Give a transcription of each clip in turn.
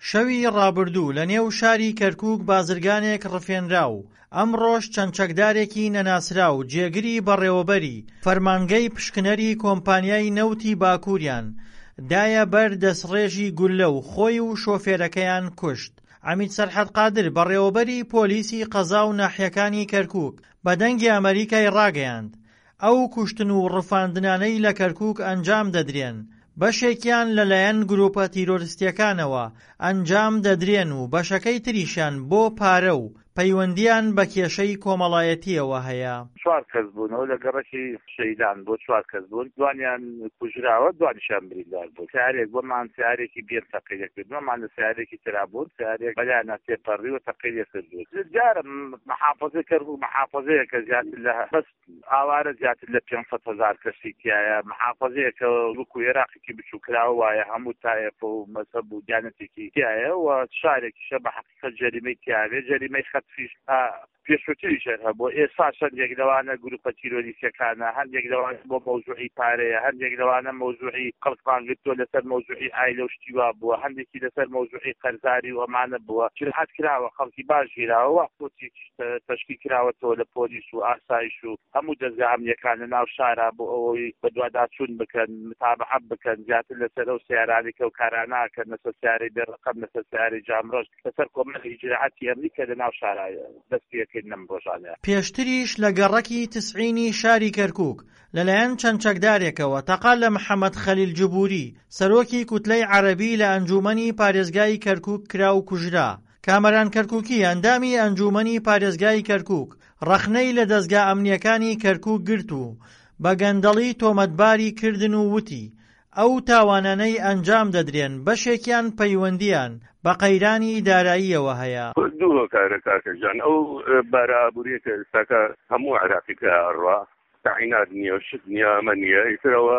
شەوی ڕابردوو لە نێو شاری کەرکووک بازرگانێک ڕفێنرا و ئەمڕۆژ چەند چەکدارێکی نەناسرا و جێگری بەڕێوەبەری فەرمانگەی پشکنەری کۆمپانیای نەوتی باکووریان دایە بەر دەستڕێژی گوللە و خۆی و شۆفێرەکەیان کوشت. عەمید سەرحەد قادر بەڕێوەبەری پۆلیسی قەزا و ناحیەکانی کەرکووک بە دەنگی ئەمریکای ڕاگەیاند ئەو کوشتن و ڕفاندنانەی لە کەرکووک ئەنجام دەدرێن بەشێکیان لەلایەن گروپە تیرۆریستیەکانەوە ئەنجام دەدرێن و بەشەکەی تریشیان بۆ پارە و پەیوەندیان بە کێشەی کۆمەڵایەتیەوە هەیە. 4 کەس بوونەوە لە گەڕەکی شەیدان بۆ 4 کەس بوون، دوانیان کوژراوە، دوانیشان بریندار بوو. سیارێک بۆمان سیارێکی بێن تەقیلێک کردومان لە سیارێکی ترا بوون، سیارێک بەلایەنە تێپەڕیوە تەقیلێک کردووە. جارم محافەزەی کەرکووک محافەزەیەکە زیاتر لە بەس ئاوارە زیاتر لە 500,000 کەسی تایە، محافەزەیەکە وەکو عێراقێکی بچووکراوە وایە هەموو تایەفە و مەسەب و دیانەتێکی تایە و شارێکیشە بە حەقیقەت جەریمەی تیاوێ، جەریمەی خەتفیش پێشووتریشە بۆ ئێستا هەندێک لەوانە گروپە تیرۆریستیەکانە، هەندێک لەوانە بۆ مەوزوعی پارەیە، هەندێک لەوانە مەوزوعی قەڵقانگرتووە لەسەر مەوزوعی ئایلە و شتیوا بووە، هەندێکی لەسەر مەوزوعی قەرزاری و ئەمانە بووە. جرحەت کراوە، خەڵکی باش گیراوە، کۆچێکی تەشکیل کراوەتەوە لە پۆلیس و ئاسایش و هەموو دەستگا ئەمنیەکان لە ناو شارە بۆ ئەوەی بەدواداچوون بکەن، متابعەت بکەن، زیاتر لەسەر ئەو سیارانێکە و کاراناکەن، لەسەر سیارەی بێڕەقەم، لەسەر سیارەی جامڕۆژ، لەسەر کۆمەڵی جرحەتی ئەمریکا لە ناو شارایە دەستپێکردن ئەم ڕۆژانە. پێشتریش لە گەڕەکی تسعینی شاری کەرکووک لەلایەن چەند چەکدارێکەوە تەقال لە محەممەد خەلیل جبووری سەرۆکی کوتلەی عەرەبی لە ئەنجومەنی پارێزگای کەرکووک کرا و کوژرا. کامەران کەرکووکی ئەندامی ئەنجومەنی پارێزگای کەرکووک ڕەخنەی لە دەستگا ئەمنیەکانی کەرکووک گرت و بە گەندەڵی تۆمەتباری کردن و وتی ئەو تاوانانەی ئەنجام دەدرێن بەشێکیان پەیوەندیان بە قەیرانی داراییەوە هەیە. دوو کارە کاکەجان، ئەو بارە ئابووریەکە ئێستاکە هەموو عێراقیکە ئەڕوا تەعینات نییە و شت نییە، ئەمە نییە، ئیترەوە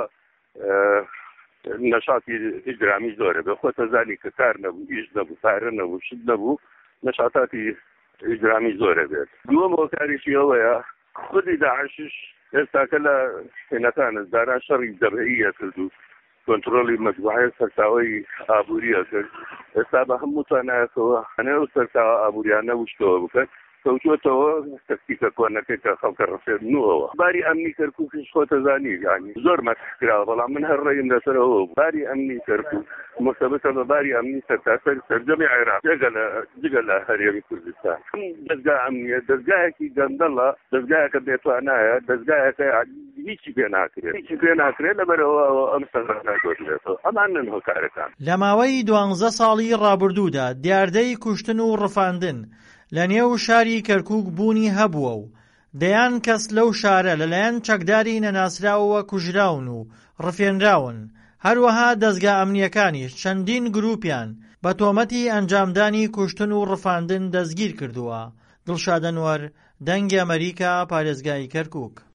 نەشاتی ئیجرامی زۆرە بێ، خۆ تەزانی کە کار نەبوو، ئیش نەبوو، پارە نەبوو، شت نەبوو، نەشاتاتی ئیجرامی زۆرە بێت. دووەمەوە کاریشی ئەوەیە خودی داعشش ئێستاکە لە شوێنەکانە داران شەڕی دەبعیە کردو، کۆنتڕۆلی مەجموعەی سەرچاوەی ئابووریە کرد. ئێستا بە هەموو توانایەتەوە ئەو سەرچاوە ئابووریانە وشتەوە بکەن، کەوتووەتەوە تەکتیکە کۆنەکەی کە خەڵکە ڕفێننەوە. باری ئەمنی کەرکووکیش خۆتەزانی یانی زۆر مەسح کراوە، بەڵام من هەر ڕێیم لەسەرەوە بوو. باری ئەمنی کەرکووک مرتبطە بە باری ئەمنی سەرجەمی عێراق جگە لە هەرێمی کوردستان. دەستگا ئەمنیە دەستگایەکی گەندەڵە، دەستگایەکە بێتوانایە، دەستگایەکە هیچی پێ ناکرێت لەبەرەوە ئەم سەرڕە ناگۆڕێتەوە. ئەمان هۆکارەکان لە ماوەی 12 ساڵی ڕابردوودا دیاردەی کوشتن و ڕفاندن لە نێو شاری کەرکووک بوونی هەبووە و دەیان کەس لەو شارە لەلایەن چەکداری نەناسراوەوە کوژراون و ڕفێنراون. هەروەها دەستگا ئەمنیەکانیش چەندین گروپیان بە تۆمەتی ئەنجامدانی کوشتن و ڕفاندن دەستگیر کردووە. دڵشاد ئەنوەر، دەنگی ئەمریکا، پارێزگای کەرکووک.